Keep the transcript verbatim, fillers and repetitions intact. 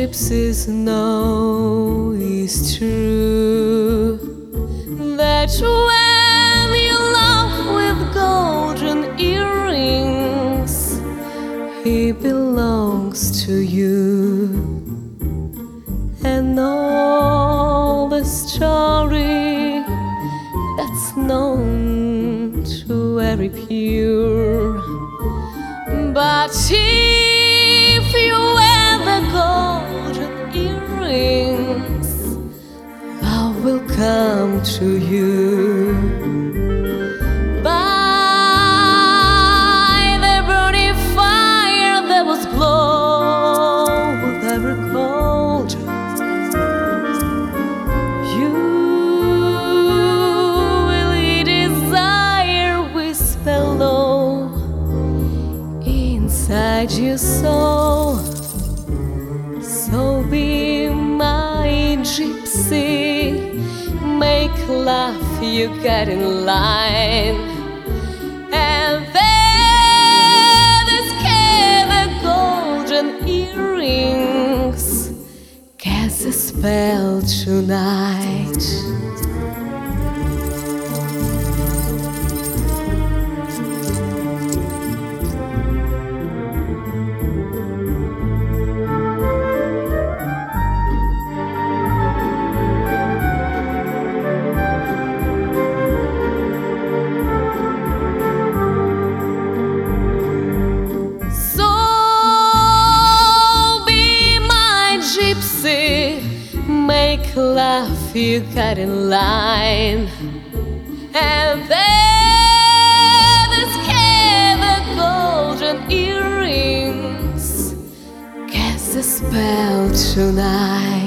gypsies know is true, that when you love with golden earrings, he belongs to you. And all the story that's known to very pure, but if you wear the golden earrings, love will come to you. By the burning fire that was blown with every cauldron, you will desire whisper low inside your soul. So be my gypsy, make love, you get in line, and then escape the golden earrings, cast a spell tonight. Make love, you got in line, and then escape the golden earrings, cast a spell tonight.